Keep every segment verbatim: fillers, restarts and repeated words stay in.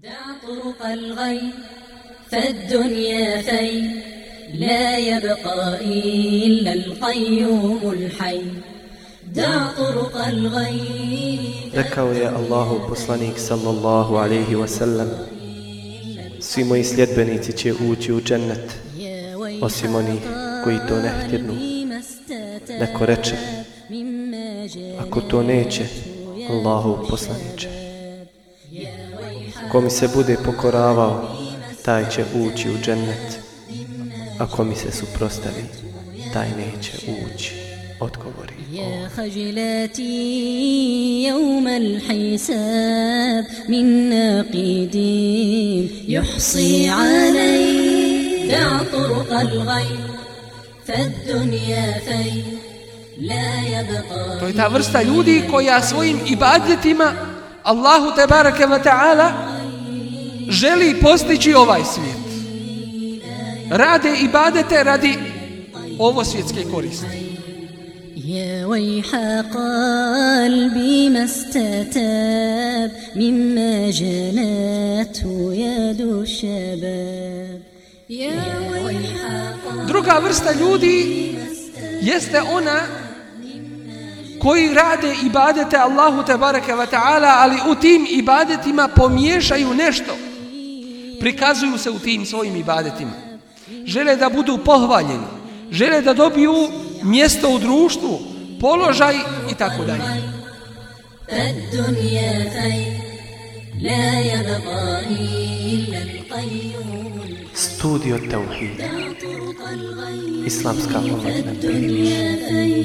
دع طرق الغي فالدنيا في لا يبقى إلا القيوم الحي دع طرق الغي. Rekao je Allahov poslanik sallallahu alaihi wasallam: svi moji sljedbenici će ući u džennet, osim onih koji to ne htjednu. Neko reče: ako to neće, Allahov poslaniče, ko mi se bude pokoravao, taj će ući u džennet, a ko mi se suprotstavi, taj neće ući. Odgovori: يا خجلاتي يوم الحساب من ناقد يحصي علي دع طرق الغي فالدنيا في لا يبقى. To je ta vrsta ljudi koja svojim ibadetima Allahu tebareke ve taala želi postići ovaj svijet. Rade ibadete radi ovo svjetske koristi. يا ويح قلبي ما استتاب مما جنته يد الشباب. Druga vrsta ljudi jeste ona koji rade ibadete Allahu tebareke ve taala, ali u tim ibadetima pomiješaju nešto. Prikazuju se u tim svojim ibadetima. Žele da budu pohvaljeni, žele da dobiju mjesto u društvu, položaj i tako dalje. Studio Tauhida, islamska omladina prijeđa.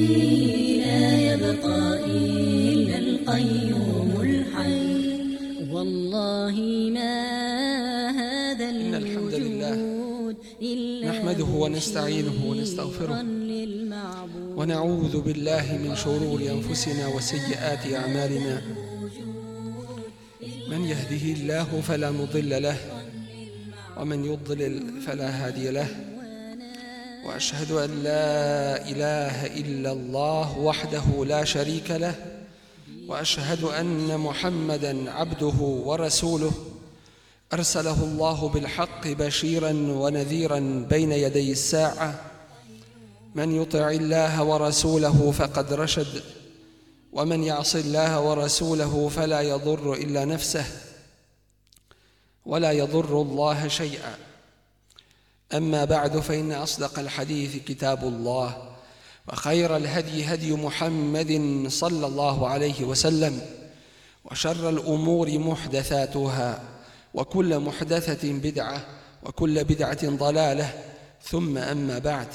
إن الحمد لله نحمده ونستعينه ونستغفره ونعوذ بالله من شرور أنفسنا وسيئات أعمالنا من يهده الله فلا مضل له ومن يضلل فلا هادي له وأشهد أن لا إله إلا الله وحده لا شريك له وأشهد أن محمدًا عبده ورسوله أرسله الله بالحق بشيرًا ونذيرًا بين يدي الساعة من يطع الله ورسوله فقد رشد ومن يعص الله ورسوله فلا يضر إلا نفسه ولا يضر الله شيئا. أما بعد فإن أصدق الحديث كتاب الله وخير الهدي هدي محمد صلى الله عليه وسلم وشر الأمور محدثاتها وكل محدثة بدعة وكل بدعة ضلالة ثم أما بعد.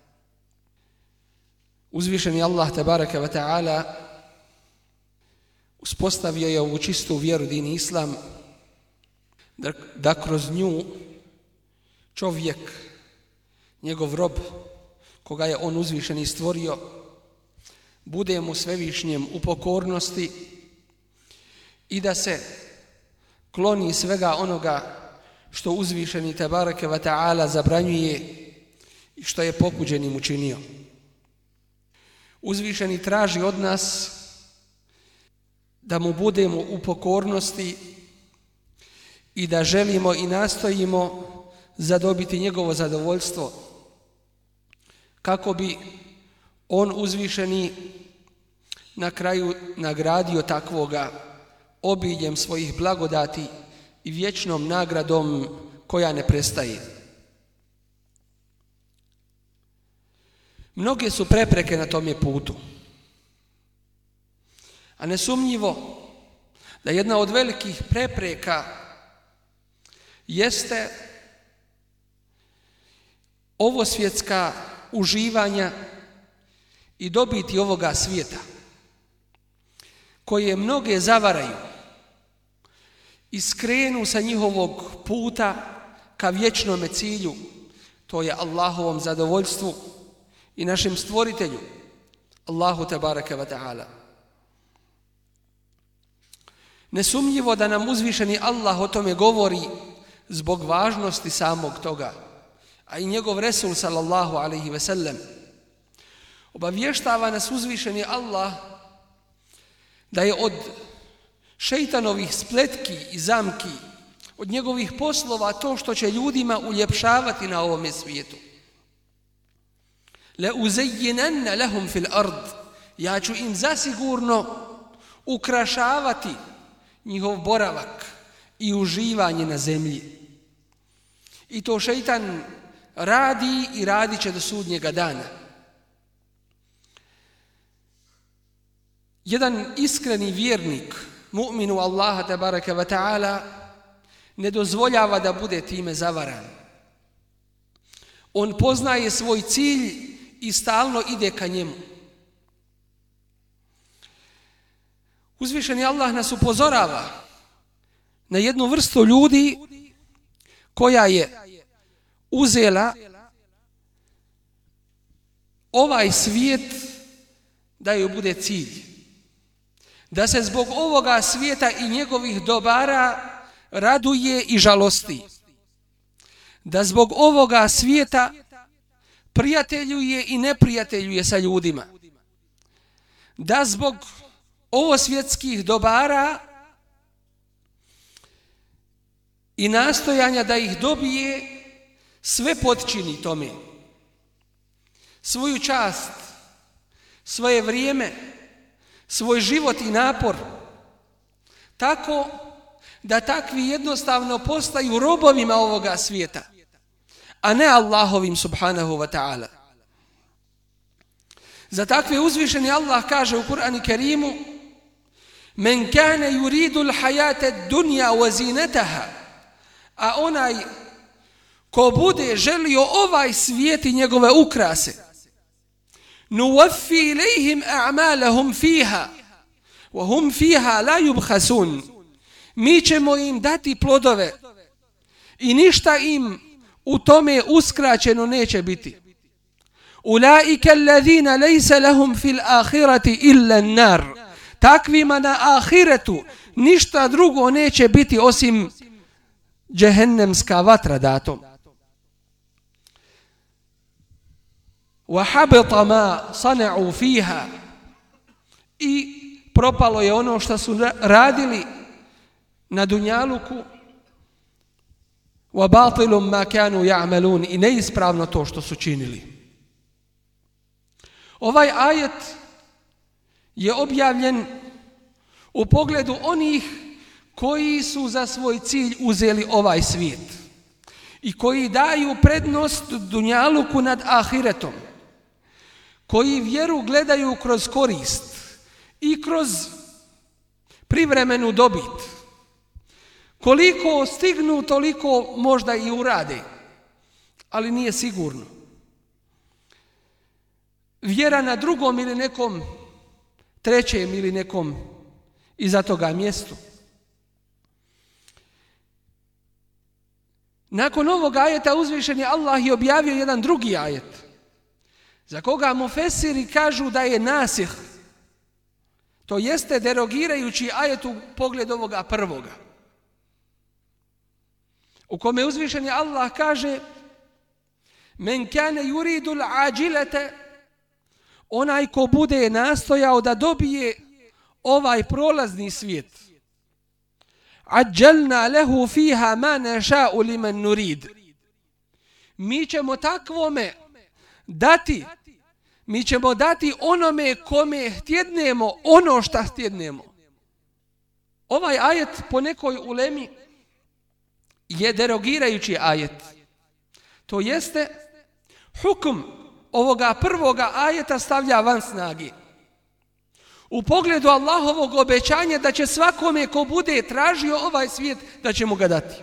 Uzvišeni Allah tebareke ve taala uspostavio je ovu čistu vjeru, din islam, da, da kroz nju čovjek, njegov rob, koga je on uzvišeni stvorio, bude mu svevišnjem u pokornosti i da se kloni svega onoga što uzvišeni tebareke ve taala zabranjuje i što je pokuđenim učinio. Uzvišeni traži od nas da mu budemo u pokornosti i da želimo i nastojimo zadobiti njegovo zadovoljstvo, kako bi on uzvišeni na kraju nagradio takvoga obiljem svojih blagodati i vječnom nagradom koja ne prestaje. Mnoge su prepreke na tome putu, a nesumnjivo da jedna od velikih prepreka jeste ovo svjetska uživanja i dobiti ovoga svijeta, koje mnoge zavaraju i skrenu sa njihovog puta ka vječnome cilju, to je Allahovom zadovoljstvu i našem stvoritelju, Allahu tebareke ve taala. Nesumnjivo da nam uzvišeni Allah o tome govori zbog važnosti samog toga, a i njegov Resul sallallahu alaihi ve sellem obavještava nas uzvišeni Allah da je od šejtanovih spletki i zamki, od njegovih poslova to što će ljudima uljepšavati na ovome svijetu. Le uzayyinanna lahum fil ard, ja ću im zasigurno ukrašavati njihov boravak i uživanje na zemlji. I to šejtan radi i radit će do sudnjega dana. Jedan iskreni vjernik, mu'minu Allaha tabaraka wa ta'ala, ne dozvoljava da bude time zavaran. On poznaje svoj cilj i stalno ide ka njemu. Uzvišeni Allah nas upozorava na jednu vrstu ljudi koja je uzela ovaj svijet da joj bude cilj. Da se zbog ovoga svijeta i njegovih dobara raduje i žalosti. Da zbog ovoga svijeta prijateljuje i neprijateljuje sa ljudima. Da zbog ovosvjetskih dobara i nastojanja da ih dobije sve potčini tome. Svoju čast, svoje vrijeme, svoj život i napor. Tako da takvi jednostavno postaju robovima ovoga svijeta, a ne Allahovim subhanahu wa ta'ala. Za takve uzvišeni Allah kaže u Kur'anu Kerimu: Men kana yuridu al-hayata ad-dunya wa zinataha, a onaj ko bude želio ovaj svijet i njegove ukrase, nuwaffi ilayhim a'malahum fiha wa hum fiha la yubkhasun, mi ćemo im dati plodove i ništa im u tome uskraćeno neće biti. Ulaika alladhina laysa lahum fil akhirati illa an-nar, takvima na ahiretu ništa drugo neće biti osim džehennemska vatra datom. Wa habita ma sana'u fiha, i propalo je ono što su radili na dunjaluku. Wa batilum ma kanu ya'malun, i neispravno to što su činili. Ovaj ajet je objavljen u pogledu onih koji su za svoj cilj uzeli ovaj svijet i koji daju prednost dunjaluku nad ahiretom, koji vjeru gledaju kroz korist i kroz privremenu dobit. Koliko stignu, toliko možda i urade, ali nije sigurno. Vjera na drugom ili nekom trećem ili nekom iza toga mjestu. Nakon ovog ajeta uzvišen je Allah i objavio jedan drugi ajet, za koga mufesiri kažu da je nasih, to jeste derogirajući ajet u pogledu ovoga prvoga, u kome uzvišen je Allah kaže: Men kane yuridu al-ajilata, onaj ko bude nastojao da dobije ovaj prolazni svijet, ajjalna lehu fiha ma nasha'u liman nurid, mi ćemo takvome dati, mi ćemo dati onome kome htjednemo ono što htjednemo. Ovaj ajet po nekoj ulemi je derogirajući ajet. To jeste, hukm ovoga prvoga ajeta stavlja van snage. U pogledu Allahovog obećanja da će svakome ko bude tražio ovaj svijet, da će mu ga dati.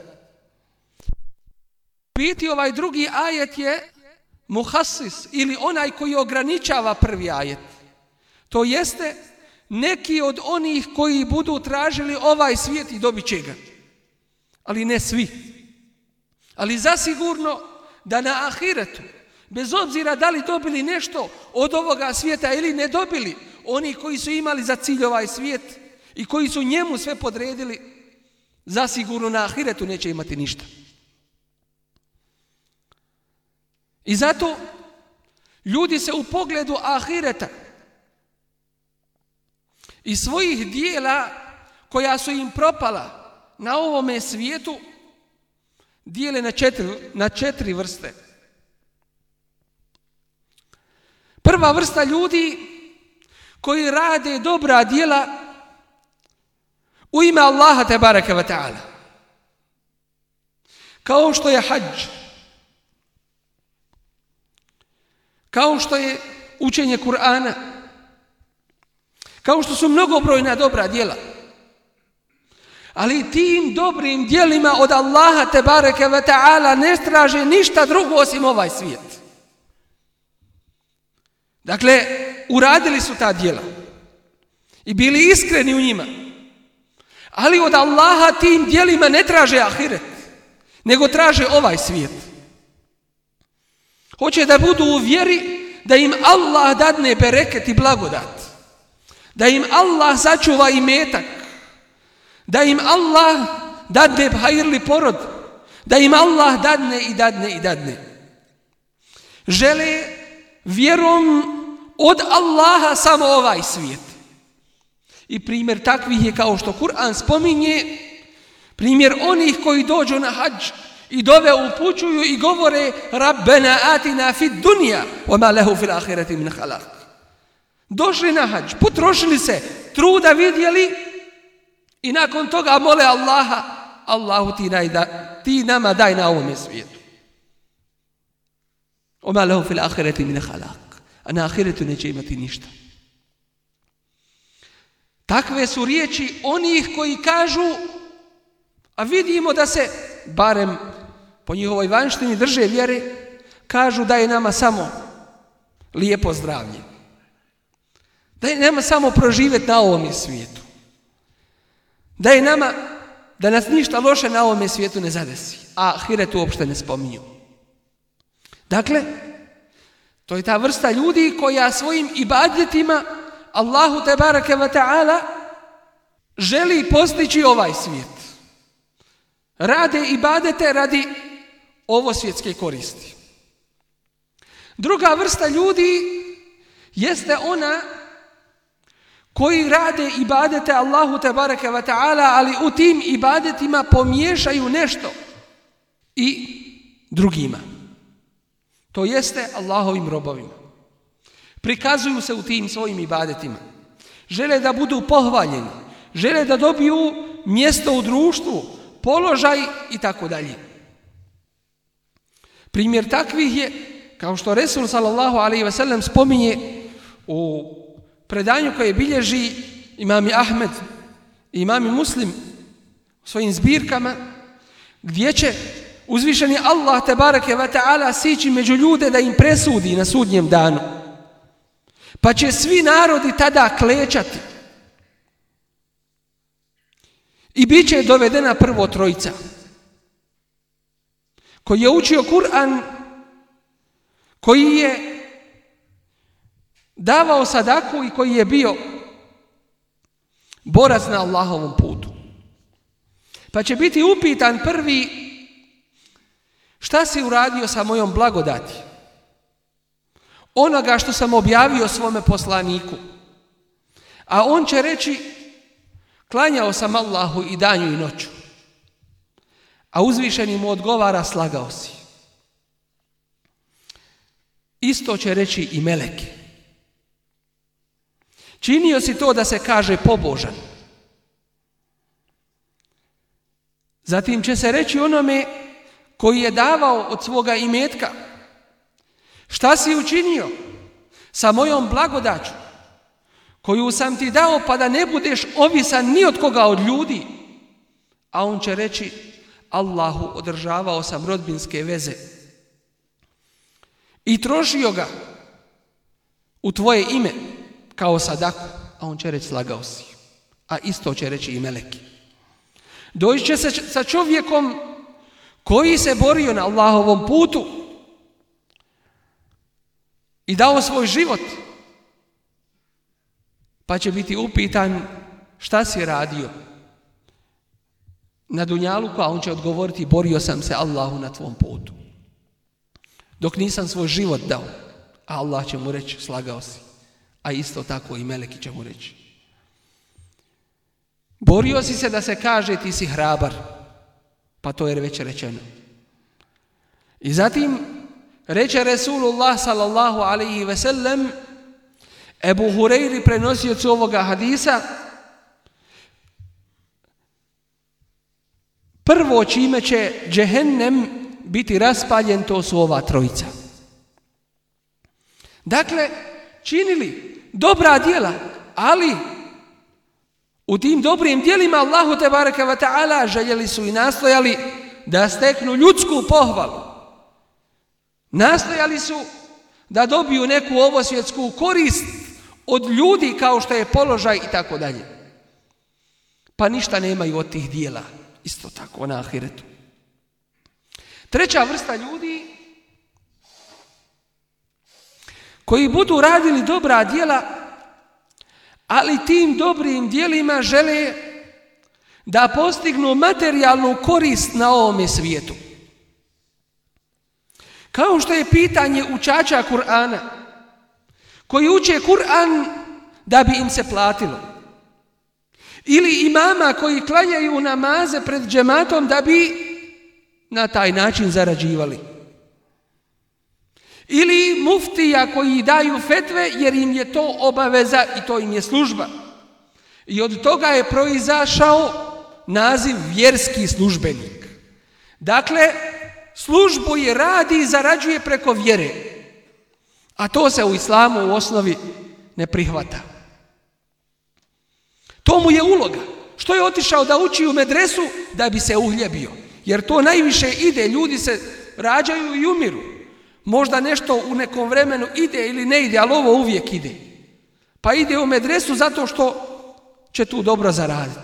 Biti ovaj drugi ajet je muhassis, ili onaj koji ograničava prvi ajet. To jeste, neki od onih koji budu tražili ovaj svijet i dobit će ga. Ali ne svi. Ali zasigurno da na ahiretu, bez obzira da li dobili nešto od ovoga svijeta ili ne dobili, oni koji su imali za cilj ovaj svijet i koji su njemu sve podredili, zasigurno na ahiretu neće imati ništa. I zato ljudi se u pogledu ahireta i svojih dijela koja su im propala na ovome svijetu dijele na četiri, na četiri vrste. Prva vrsta ljudi koji rade dobra djela u ime Allaha tebareke ve ta'ala. Kao što je hadž, kao što je učenje Kur'ana, kao što su mnogobrojna dobra djela. Ali tim dobrim djelima od Allaha tebareke ve ta'ala ne traže ništa drugo osim ovaj svijet. Dakle, uradili su ta djela i bili iskreni u njima. Ali od Allaha tim djelima ne traže ahiret, nego traže ovaj svijet. Hoće da budu u vjeri da im Allah dadne bereket i blagodat, da im Allah sačuva imetak, da im Allah dadne hajrli porod, da im Allah dadne i dadne i dadne. Žele vjerom od Allaha samo ovaj svijet. I primjer takvih je, kao što Kur'an spominje, primjer onih koji dođu na hadž i dove upućuju i govore Rabbena atina fid dunja wa ma lehu fil ahireti min halak. Došli na hadž, potrošili se, truda vidjeli i nakon toga mole Allaha, Allahu ti, daj da, ti nama daj na ovome svijetu. Wa ma lehu fil ahireti min halak. A na ahiretu neće imati ništa. Takve su riječi onih koji kažu, a vidimo da se, barem po njihovoj vanštini drže vjere, kažu da je nama samo lijepo zdravlje. Da je nama samo proživjeti na ovome svijetu. Da je nama, da nas ništa loše na ovome svijetu ne zadesi. A ahiret uopšte ne spominju. Dakle, to je ta vrsta ljudi koja svojim ibadetima Allahu tebareke ve ta'ala želi postići ovaj svijet. Rade ibadete radi ovo svjetske koristi. Druga vrsta ljudi jeste ona koji rade ibadete Allahu tebareke ve ta'ala, ali u tim ibadetima pomiješaju nešto i drugima. To jeste Allahovim robovima. Prikazuju se u tim svojim ibadetima. Žele da budu pohvaljeni. Žele da dobiju mjesto u društvu, položaj i tako dalje. Primjer takvih je, kao što Resul sallallahu alejhi ve sellem spominje u predanju koje bilježi imam Ahmed i imam Muslim u svojim zbirkama, gdje će uzvišeni Allah tebareke ve ta'ala sići među ljude da im presudi na sudnjem danu. Pa će svi narodi tada klečati. I bit će dovedena prvo trojica. Koji je učio Kur'an, koji je davao sadaku i koji je bio borac na Allahovom putu. Pa će biti upitan prvi: šta si uradio sa mojom blagodati? Onoga što sam objavio svome poslaniku. A on će reći: klanjao sam Allahu i danju i noću. A uzvišeni mu odgovara: slagao si. Isto će reći i meleki. Činio si to da se kaže pobožan. Zatim će se reći onome koji je davao od svoga imetka: šta si učinio sa mojom blagodaću koju sam ti dao, pa da ne budeš ovisan ni od koga od ljudi? A on će reći: Allahu, održavao sam rodbinske veze i trošio ga u tvoje ime kao sadaku. A on će reći: slagao si. A isto će reći i meleki. Doći će se sa čovjekom koji se borio na Allahovom putu i dao svoj život, pa će biti upitan: šta si radio na dunjaluku? A on će odgovoriti: borio sam se Allahu na tvom putu dok nisam svoj život dao. A Allah će mu reći: slagao si. A isto tako i meleki će mu reći: borio si se da se kaže ti si hrabar, pa to je već rečeno. I zatim reče Resulullah sallallahu alaihi ve sellem Ebu Hureyri, prenosiocu ovoga hadisa, prvo čime će džehennem biti raspaljen, to su ova trojica. Dakle, činili dobra djela, ali u tim dobrim djelima Allahu tebareke ve ta'ala željeli su i nastojali da steknu ljudsku pohvalu. Nastojali su da dobiju neku ovosvjetsku korist od ljudi kao što je položaj i tako dalje. Pa ništa nemaju od tih dijela. Isto tako na ahiretu. Treća vrsta ljudi koji budu radili dobra djela, ali tim dobrim djelima žele da postignu materijalnu korist na ovome svijetu. Kao što je pitanje učača Kur'ana, koji uče Kur'an da bi im se platilo. Ili imama koji klanjaju namaze pred džematom da bi na taj način zarađivali. Ili muftija koji daju fetve jer im je to obaveza i to im je služba. I od toga je proizašao naziv vjerski službenik. Dakle, službu je radi i zarađuje preko vjere. A to se u islamu u osnovi ne prihvata. To mu je uloga. Što je otišao da uči u medresu da bi se uhljebio? Jer to najviše ide, ljudi se rađaju i umiru. Možda nešto u nekom vremenu ide ili ne ide, ali ovo uvijek ide. Pa ide u medresu zato što će tu dobro zaraditi.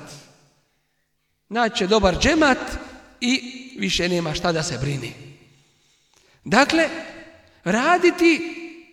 Naći dobar džemat i više nema šta da se brini. Dakle, raditi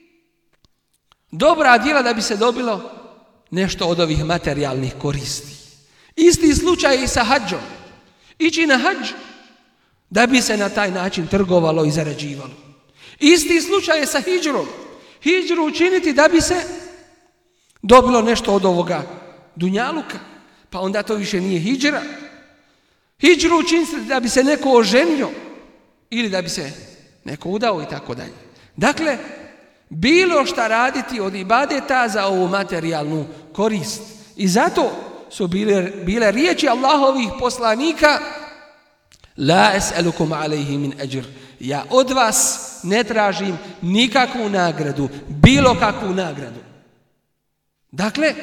dobra djela da bi se dobilo nešto od ovih materijalnih koristi. Isti slučaj i sa hadžom. Ići na hadž da bi se na taj način trgovalo i zarađivalo. Isti slučaj je sa hidžrom. Hidžru učiniti da bi se dobilo nešto od ovoga dunjaluka. Pa onda to više nije hidžra. Hidžru učiniti da bi se neko oženio ili da bi se neko udao i tako dalje. Dakle, bilo šta raditi od ibadeta za ovu materijalnu korist. I zato su bile, bile riječi Allahovih poslanika: La es'alukum alejhi min ajr. Ja od vas ne tražim nikakvu nagradu, bilo kakvu nagradu. Dakle,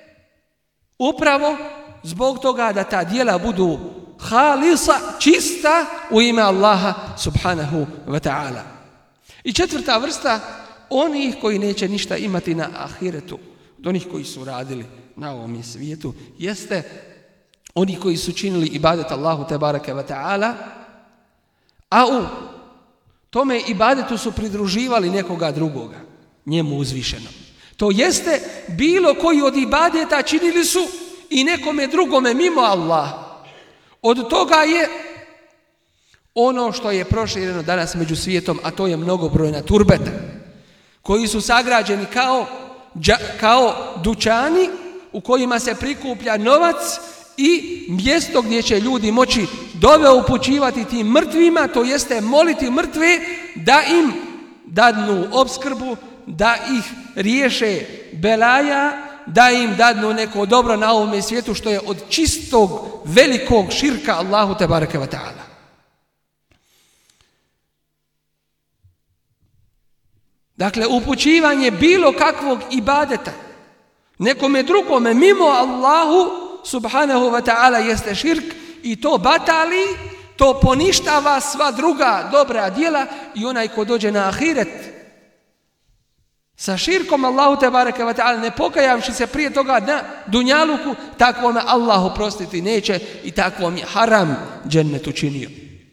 upravo zbog toga da ta djela budu halisa, čista u ime Allaha subhanahu wa ta'ala. I četvrta vrsta onih koji neće ništa imati na ahiretu, od onih koji su radili na ovom svijetu, jeste oni koji su činili ibadet Allahu tebareke ve ta'ala, a u tome ibadetu su pridruživali nekoga drugoga, njemu uzvišenom. To jeste, bilo koji od ibadeta činili su i nekome drugome mimo Allaha. Od toga je ono što je prošireno danas među svijetom, a to je mnogobrojna turbeta, koji su sagrađeni kao, kao dućani u kojima se prikuplja novac i mjesto gdje će ljudi moći dove upućivati tim mrtvima, to jeste moliti mrtve da im dadnu opskrbu, da ih riješe belaja, da im dadnu neko dobro na ovome svijetu, što je od čistog velikog širka Allahu tebareke ve ta'ala. Dakle, upućivanje bilo kakvog ibadeta nekome drugome mimo Allahu subhanahu wa ta'ala jeste širk i to batali, to poništava sva druga dobra djela i onaj ko dođe na ahiret sa širkom Allahu tebareke ve ta'ala, ne pokajavši se prije toga na dunjaluku, takvome Allah oprostiti neće i takvom je haram džennet učinio.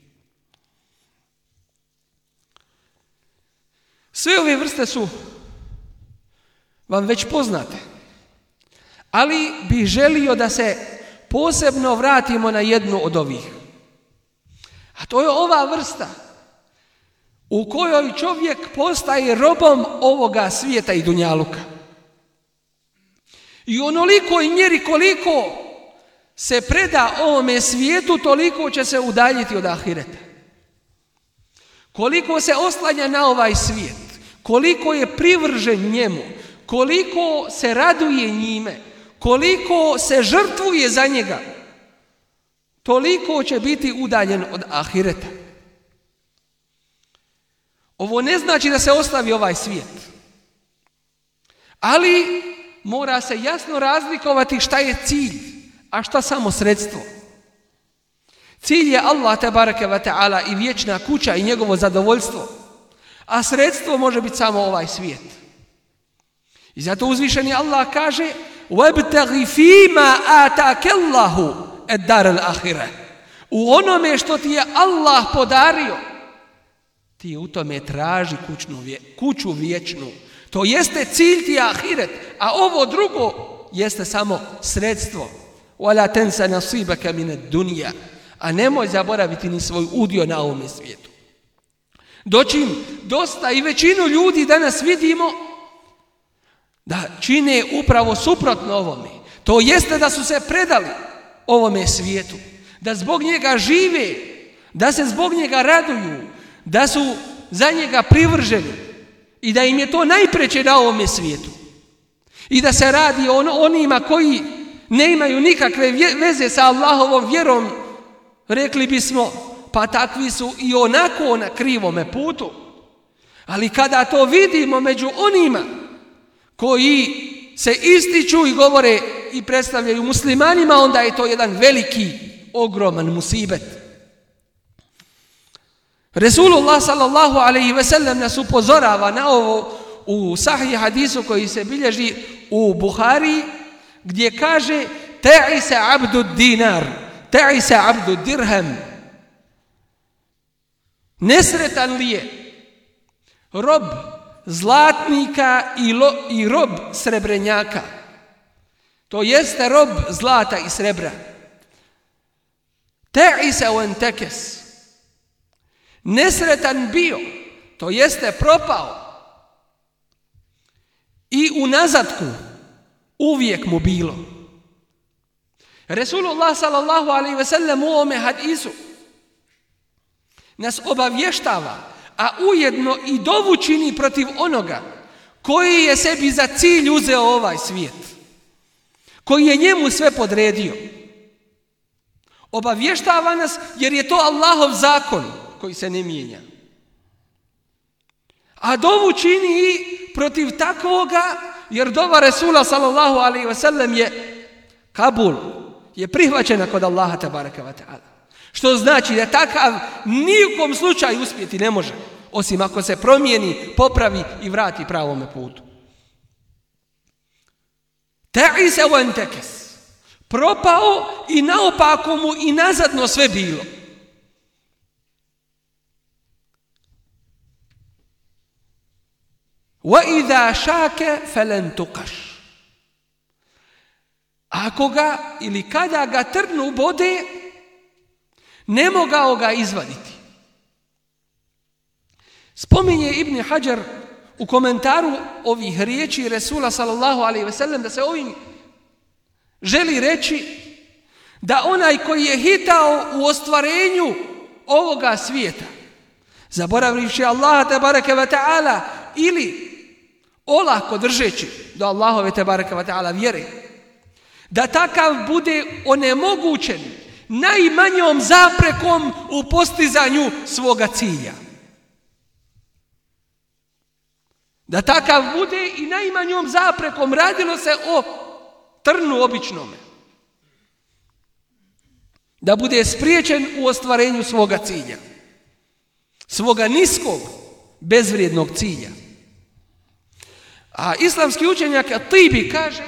Sve ove vrste su vam već poznate, ali bih želio da se posebno vratimo na jednu od ovih. A to je ova vrsta u kojoj čovjek postaje robom ovoga svijeta i dunjaluka. I onoliko i mjeri koliko se preda ovome svijetu, toliko će se udaljiti od ahireta. koliko se oslanja na ovaj svijet, koliko je privržen njemu, koliko se raduje njime, koliko se žrtvuje za njega, toliko će biti udaljen od ahireta. Ovo ne znači da se oslavi ovaj svijet, ali mora se jasno razlikovati šta je cilj, a šta samo sredstvo. Cilj je Allah tebareke ve taala i vječna kuća i njegovo zadovoljstvo, a sredstvo može biti samo ovaj svijet. I zato uzvišeni Allah kaže: وَابْتَغِ فِيمَا آتَاكَ اللَّهُ الدَّارَ الْآخِرَةِ. U onome što ti je Allah podario, ti u tome traži kućnu, kuću vječnu. To jeste cilj ti je ahiret, a ovo drugo jeste samo sredstvo. وَلَا تَنْسَ نَصِيبَكَ مِنَ الدُّنْيَا. A nemoj zaboraviti ni svoj udio na ovome svijetu. Dočim dosta i većinu ljudi danas vidimo da čine upravo suprotno ovome. To jeste da su se predali ovome svijetu, da zbog njega žive, da se zbog njega raduju, da su za njega privrženi i da im je to najpreče na ovome svijetu. I da se radi o onima koji ne imaju nikakve veze sa Allahovom vjerom, rekli bismo, pa takvi su i onako na krivome putu. Ali kada to vidimo među onima koji se ističu i govore i predstavljaju muslimanima, onda je to jedan veliki, ogroman musibet. Resulullah sallallahu alaihi ve sellem nas upozorava na ovo u sahih hadisu koji se bilježi u Buhari, gdje kaže: ta'isa abdu dinar, ta'isa abdu dirham. Nesretan li je rob zlatnika i, lo, i rob srebrenjaka, to jeste rob zlata i srebra. Ta'isa wa antakes. Nesretan bio, to jeste propao i u nazadku uvijek mu bilo. Resulullah sallallahu alaihi ve sellem u ovome hadisu nas obavještava, a ujedno i dovu čini protiv onoga koji je sebi za cilj uzeo ovaj svijet, koji je njemu sve podredio. Obavještava nas jer je to Allahov zakon koji se ne mijenja. A dovu čini i protiv takvoga jer dova Resula sallallahu alaihi ve sellem je kabul, je prihvaćena kod Allaha tebareke ve taala. Što znači da takav nijekom slučaju uspjeti ne može, osim ako se promijeni, popravi i vrati pravome putu. Ta'isa wa antakes. Propao i naopako mu i nazadno sve bilo. Wa idha shaka falan tuqash. Ako ga ili kada ga trnu bode, ne mogao ga izvaditi. Spominje Ibn Hajar u komentaru ovih riječi Resula sallallahu alaihi ve sellem da se ovim želi reći da onaj koji je hitao u ostvarenju ovoga svijeta, zaboravivši Allaha tebareke ve taala ili olako držeći do Allahove tebareke ve taala vjere, da takav bude onemogućen najmanjom zaprekom u postizanju svoga cilja. Da takav bude i najmanjom zaprekom, radilo se o trnu običnome. Da bude spriječen u ostvarenju svoga cilja. Svoga niskog, bezvrijednog cilja. A islamski učenjak Tibi kaže: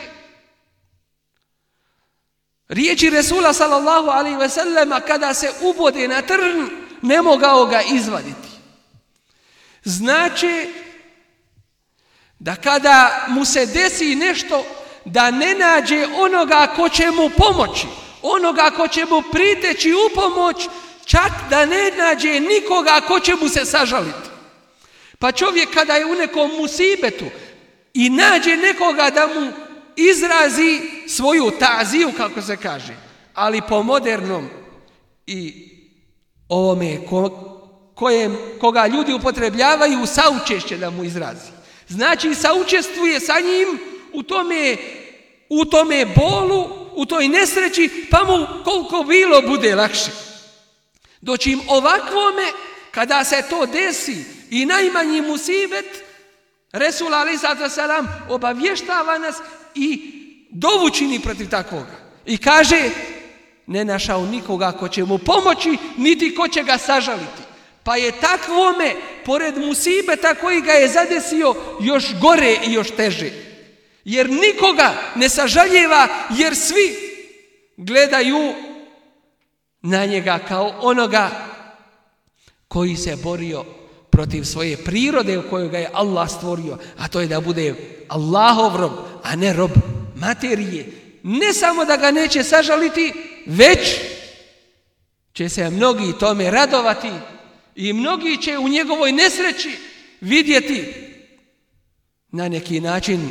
riječi Resula sallallahu alaihi ve sellema kada se ubode na trn, ne mogao ga izvaditi. Znači da kada mu se desi nešto, da ne nađe onoga ko će mu pomoći, onoga ko će mu priteći u pomoć, čak da ne nađe nikoga ko će mu se sažaliti. Pa čovjek kada je u nekom musibetu i nađe nekoga da mu izrazi svoju ta'ziju, kako se kaže, ali po modernom i ovome kojem, koga ljudi upotrebljavaju saučešće da mu izrazi. Znači saučestvuje sa njim u tome, u tome bolu, u toj nesreći, pa mu koliko bilo bude lakše. Dočim ovakvome, kada se to desi i najmanji musibet, Resul alejhi salatu vesselam obavještava nas i dovu čini protiv takvoga. I kaže, ne našao nikoga ko će mu pomoći, niti ko će ga sažaliti. Pa je takvome, pored musibeta koji ga je zadesio, još gore i još teže. Jer nikoga ne sažaljeva, jer svi gledaju na njega kao onoga koji se borio protiv svoje prirode u kojoj ga je Allah stvorio, a to je da bude Allahov rob, a ne rob materije. Ne samo da ga neće sažaliti, već će se mnogi tome radovati i mnogi će u njegovoj nesreći vidjeti na neki način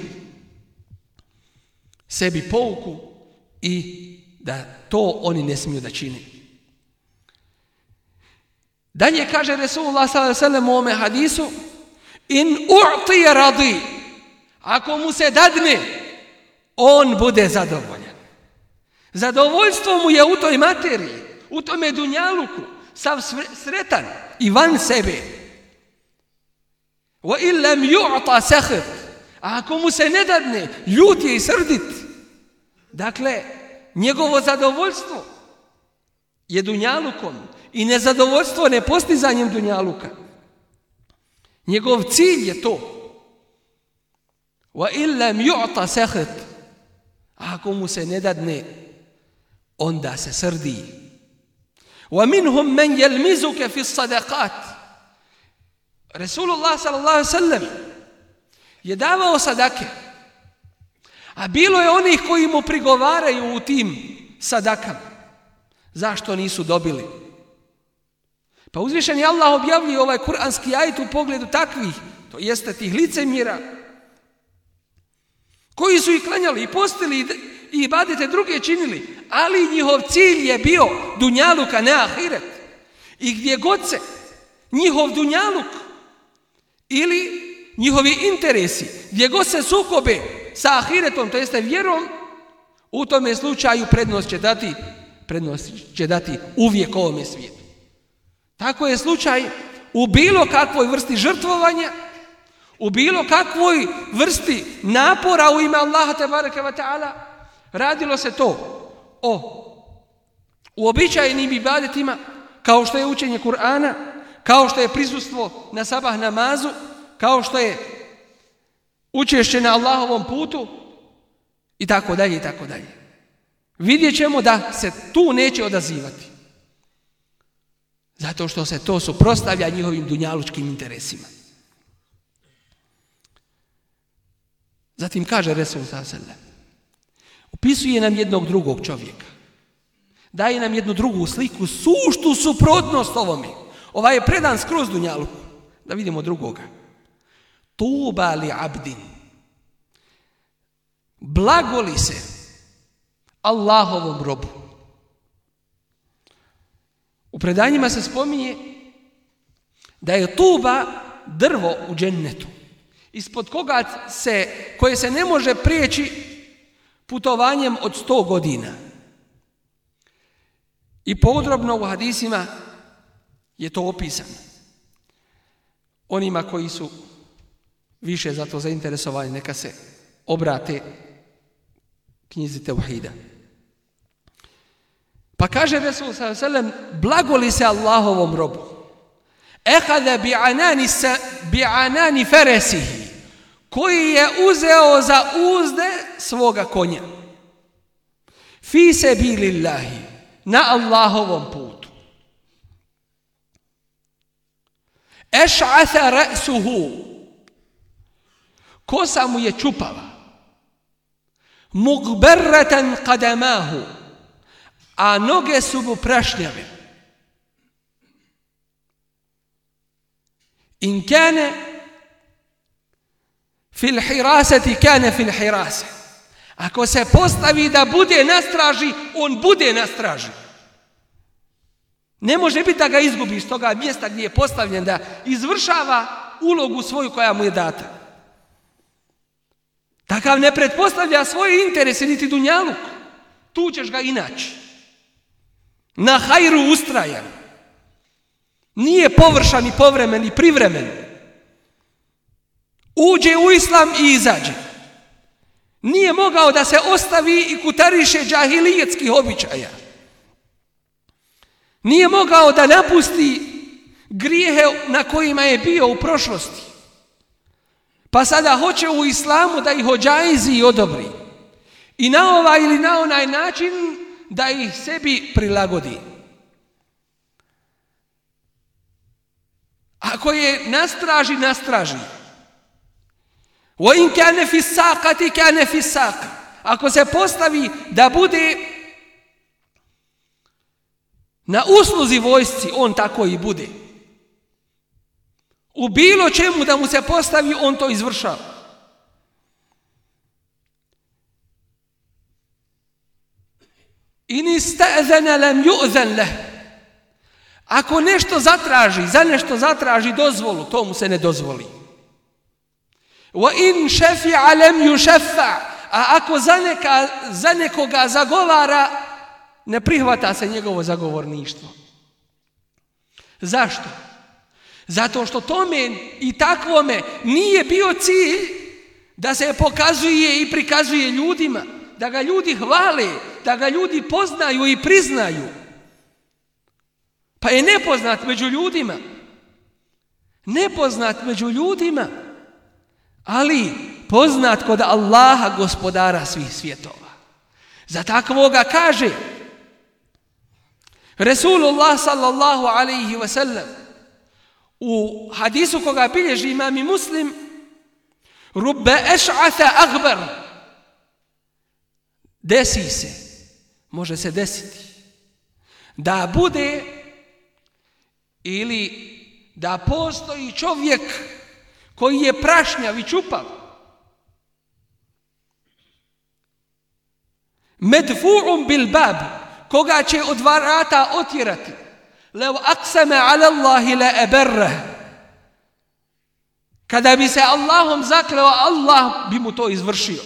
sebi pouku i da to oni ne smiju da čine. Dalje kaže Resulullah sallallahu alejhi ve sellem u ovome hadisu, in u'ti radi, ako mu se dadne, on bude zadovoljan. Zadovoljstvo mu je u toj materiji, u tome dunjaluku, sav sretan i van sebe. Wa in lam yu'ta sakhit, a ako mu se ne dadne, ljut je i srdit. Dakle, njegovo zadovoljstvo je dunjalukom i nezadovoljstvo nepostizanjem dunjaluka. Njegov cilj je to. Wa in lam yu'ta sakhit, a ako mu se ne dadne, onda se srdi. Wa minhum man yalmizuka fi sadaqat. Resulullah sallallahu alejhi ve sellem je davao sadake, a bilo je onih koji mu prigovaraju u tim sadakama. Zašto nisu dobili? Pa uzvišeni Allah objavljuje ovaj kuranski ajet u pogledu takvih, to jeste tih licemjera, koji su i klanjali i postili i ibadete druge činili, ali njihov cilj je bio dunjaluk, a ne ahiret. I gdje god se njihov dunjaluk ili njihovi interesi, gdje god se sukobe sa ahiretom, to jeste vjerom, u tome slučaju prednost će dati, prednost će dati uvijek ovome svijetu. Tako je slučaj u bilo kakvoj vrsti žrtvovanja, u bilo kakvoj vrsti napora u ime Allaha tebareke ve taala. Radilo se to o uobičajenim ibadetima, kao što je učenje Kur'ana, kao što je prisustvo na sabah namazu, kao što je učešće na Allahovom putu i tako dalje i tako dalje. Vidjet ćemo da se tu neće odazivati. Zato što se to suprotstavlja njihovim dunjalučkim interesima. Zatim kaže Resul sallallahu alejhi ve sellem, opisuje nam jednog drugog čovjeka. Daje nam jednu drugu sliku, suštu suprotnost ovome. Ovaj je predan skroz dunjaluku. Da vidimo drugoga. Tuba li abdin. Blagoli se Allahovom robu. U predanjima se spominje da je tuba drvo u džennetu, ispod koga se, koje se ne može prijeći putovanjem od sto godina. I podrobno u hadisima je to opisano. Onima koji su više za to zainteresovani, neka se obrate knjizi Tevhida. Pa kaže Resul sallallahu alejhi ve sellem, blagoli se Allahovom robu. Ehada bi'anani bi'anani farasihi, koji je uzeo za uzde svoga konja. Fi sabilillahi, na Allahovom putu. Eš'atha ra'suhu, kosa mu je čupava. Mugberratan qadamahu, a noge su mu prašnjave. In kane fil hirasati, kane fil hirasa. Ako se postavi da bude na straži, on bude na straži. Ne može biti da ga izgubiš toga mjesta gdje je postavljen, da izvršava ulogu svoju koja mu je data. Takav ne pretpostavlja svoje interese niti dunjaluk. Tu ćeš ga inaći. Na hajru ustrajan. Nije površan i povremen i privremen. Uđe u islam i izađe. Nije mogao da se ostavi i kutariše džahilijetskih običaja. Nije mogao da napusti grijehe na kojima je bio u prošlosti. Pa sada hoće u islamu da ih ođajzi i odobri. I na ovaj ili na onaj način da ih sebi prilagodi. Ako je nastraži, nastraži. وَإِنْ كَانَ فِي السَّاقَةِ كَانَ فِي السَّاقِ. Ako se postavi da bude na usluzi vojsci, on tako i bude. U bilo čemu da mu se postavi, on to izvršava. In ista'zana lam yu'zan lah. Ako nešto zatraži, za nešto zatraži dozvolu, to mu se ne dozvoli. Wa in shafi'a lam yushaffa. A ako za, neka, za nekoga zagovara, ne prihvata se njegovo zagovorništvo. Zašto? Zato što tome i takvome nije bio cilj da se pokazuje i prikazuje ljudima, da ga ljudi hvale, da ga ljudi poznaju i priznaju. Pa je nepoznat među ljudima. Nepoznat među ljudima, ali poznat kod Allaha, gospodara svih svjetova. Za takvoga kaže Resulullah sallallahu alaihi wa sallam u hadisu koga bilježi imam i Muslim: Rubbe eš'atha akbar. Desi se, može se desiti, da bude ili da postoji čovjek koji je prašnjav i čupav, medfu'un bil bab, koga će od vrata otjerati. Lev aksame ala Allahi la eberreh. Kada bi se Allahom zakleo, Allah bi mu to izvršio.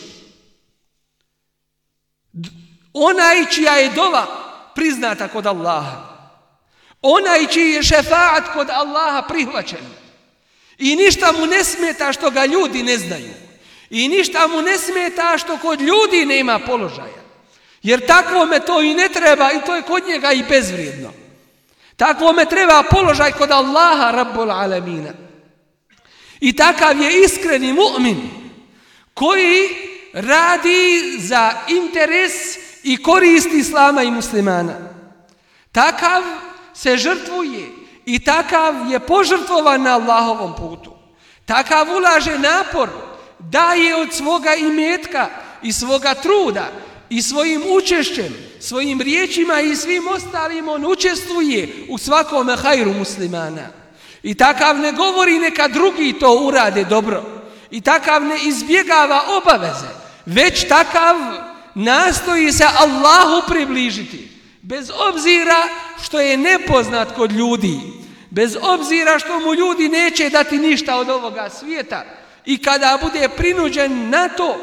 Onaj čija je dova priznata kod Allaha, onaj čiji je šefaat kod Allaha prihvaćen, i ništa mu ne smeta što ga ljudi ne znaju, i ništa mu ne smeta što kod ljudi nema položaja, jer takvome to i ne treba, i to je kod njega i bezvrijedno. Takvome treba položaj kod Allaha Rabbul Alamina. I takav je iskreni mu'min koji radi za interes i korist islama i muslimana. Takav se žrtvuje i takav je požrtvovan na Allahovom putu. Takav ulaže napor, daje od svoga imetka i svoga truda i svojim učešćem, svojim riječima i svim ostalim on učestvuje u svakome hajru muslimana. I takav ne govori neka drugi to urade dobro. I takav ne izbjegava obaveze, već takav nastoji se Allahu približiti. Bez obzira što je nepoznat kod ljudi, bez obzira što mu ljudi neće dati ništa od ovoga svijeta i kada bude prinuđen na to,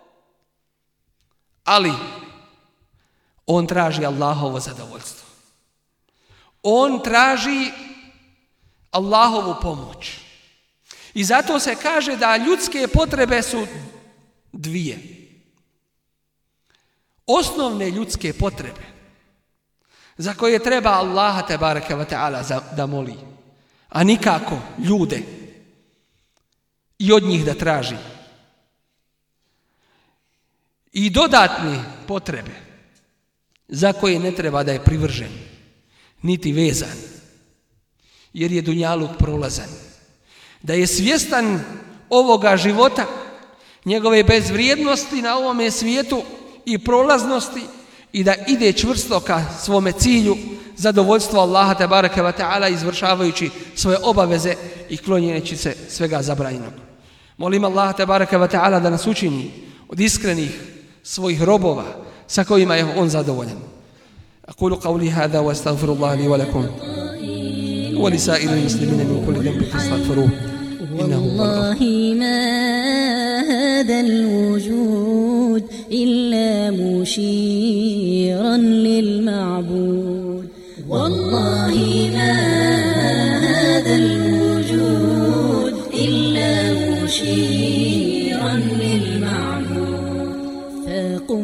ali on traži Allahovo zadovoljstvo. On traži Allahovu pomoć. I zato se kaže da ljudske potrebe su dvije. Osnovne ljudske potrebe za koje treba Allaha tebareke ve taala da moli, a nikako ljude i od njih da traži. I dodatne potrebe za koje ne treba da je privržen, niti vezan, jer je dunjaluk prolazan. Da je svjestan ovoga života, njegove bezvrijednosti na ovome svijetu i prolaznosti, i da ide čvrsto ka svome cilju, zadovoljstvo Allaha tebareke ve taala, izvršavajući svoje obaveze i klonjeći se svega zabranjenog. Molim Allaha tebareke ve taala da nas učini od iskrenih svojih robova sa kojima je on zadovoljan. أقول قولي هذا وأستغفر الله لي ولكم ولسائر المسلمين من كل ذنب فاستغفروه إنه هو والله ما هذا الوجود إلا مشيرا للمعبود. والله ما هذا الوجود إلا مشيرا للمعبود. فقم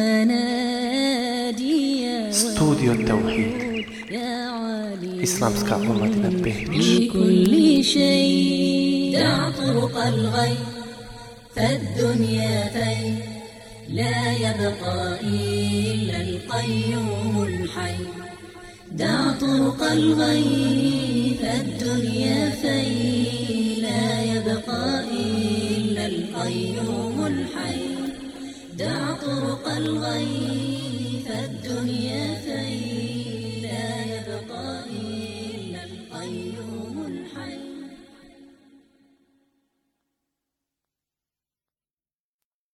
ونادي يا استوديو التوحيد Islamska omladina Beč. لكل شيء دع طرق الغي فالدنيا فين لا يبقى إلا القيوم الحي. دع طرق الغي فالدنيا فين لا يبقى إلا القيوم الحي. دع طرق الغي فالدنيا فين